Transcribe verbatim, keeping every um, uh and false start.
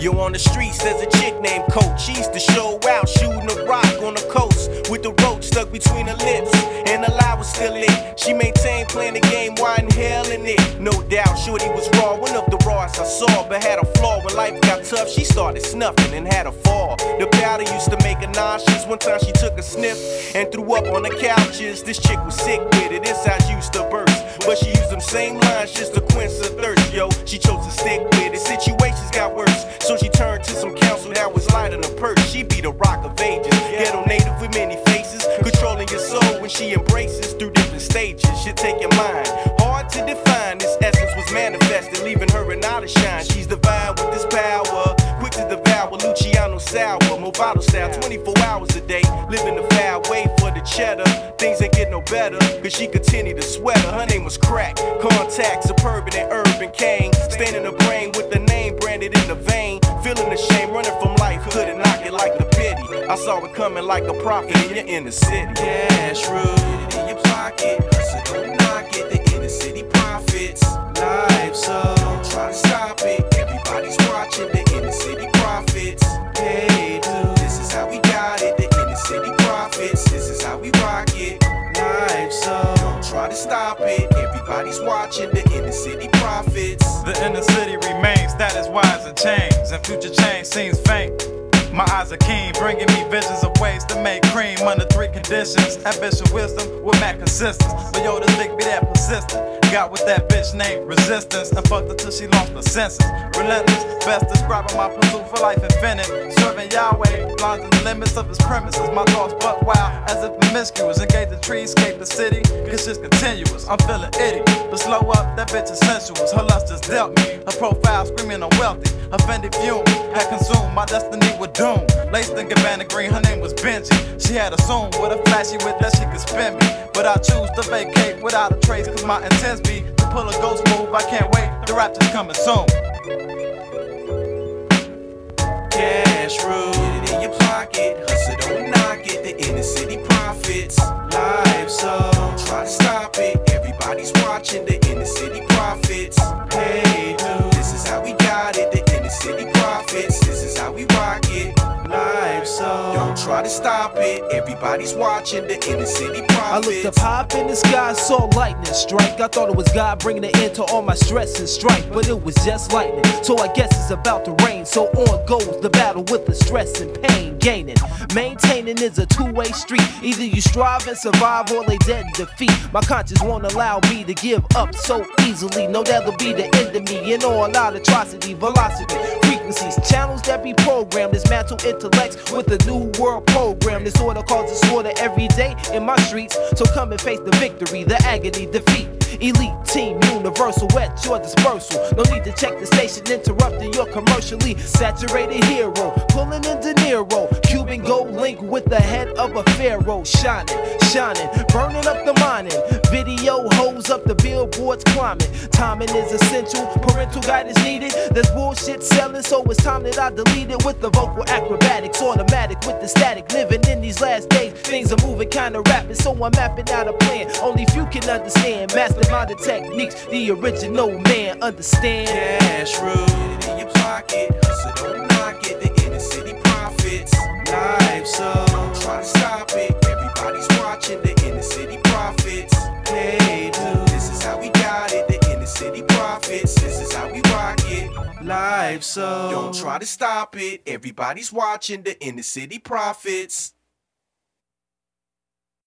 Yo, on the streets, there's a chick named Coach. She used to show out, shooting a rock on the coast with the rope stuck between her lips, and the lie was still lit. She maintained playing the game, why in hell in it? No doubt, Shorty was raw, one of the rawest I saw, but had a flaw. When life got tough, she started snuffing and had a fall. The powder used to make her nauseous. One time she took a sniff and threw up on the couches. This chick was sick with it, this eyes used to burst, but she used them same lines just to quench her thirst. Yo, she chose to stick with it. Situations got worse, so she turned to some counsel that was light on her purse. She be the rock of ages, ghetto native with many faces, controlling your soul when she embraces through different stages. She'll take your mind, hard to define. This essence was manifested, leaving her an out of shine. She's divine with this power, quick to devour. Luciano Sour, Movado style, twenty-four hours a day, living the foul way for the cheddar. Things ain't get no better, cause she continued to sweat her. Her name was Crack, Contact, Suburban and Urban Cane. Staying in the brain with the name branded in the vein. Feeling the shame, running from life, couldn't knock it like the pity. I saw it coming like a prophet in your inner city. Cash rooted in your pocket, so don't knock it. The inner city profits, life, so don't try to stop it. Everybody's watching the inner city profits. Hey, dude, this is how we got it. The inner city profits, this is how we rock it. Life, so don't try to stop it. Everybody's watching the inner city profits. The inner city remains status wise and change, and future change seems faint. My eyes are keen, bringing me visions of ways to make cream under three conditions: ambition, wisdom, with mad consistence. But yo, this dick be that persistent. Got with that bitch named Resistance, and fucked her till she lost her senses. Relentless, best describing my pursuit for life infinite. Serving Yahweh, blinds in the limits of his premises. My thoughts buck wild, as if promiscuous. Engage the trees, escape the city, cause it's continuous. I'm feeling itty, but slow up, that bitch is sensuous. Her lust just dealt me, her profile screaming I'm wealthy. Her Fendi fume had consumed my destiny with doom. Laced in Gabbana green, her name was Benji. She had a soon with a flashy wit that she could spin me, but I choose to vacate without a trace, cause my intents be to pull a ghost move. I can't wait, the rapture's coming soon. Cash rooted in your pocket, hustle don't knock it. The inner city profits, life, so don't try to stop it. Everybody's watching the inner city profits. Hey dude, this is how we got it. The inner city profits, this is how we rock it. Life, so don't try to stop it. Everybody's watching the inner city profits. I looked up high up in the sky, saw lightning strike. I thought it was God bringing an end to all my stress and strife, but it was just lightning. So I guess it's about to rain. So on goes the battle with the stress and pain. Gaining, maintaining is a two-way street. Either you strive and survive, or lay dead in defeat. My conscience won't allow me to give up so easily. No, that'll be the end of me. And all out atrocity, velocity, frequencies, channels that be programmed. Dismantle intellects with a new world program. This order causes slaughter every day in my streets. So come and face the victory, the agony, defeat. Elite team, universal, at your dispersal. No need to check the station, interrupting your commercially saturated hero. Pulling in De Niro, Cuban gold link with the head of a pharaoh. Shining, shining, burning up the mining. Video hoes up the billboards climbing. Timing is essential, parental guidance needed. There's bullshit selling, so it's time that I delete it. With the vocal acrobatics, automatic with the static. Living in these last days, things are moving kinda rapid, so I'm mapping out a plan only few can understand. Mastermind the techniques, the original man understand. Cash rooted in your pocket, hustle don't knock it. The inner city profits, life, so don't try to stop it. Everybody's watching the inner city profits. Hey dude, this is how we got it. The inner city profits, this is how we rock it. Life, so don't try to stop it. Everybody's watching the inner city profits.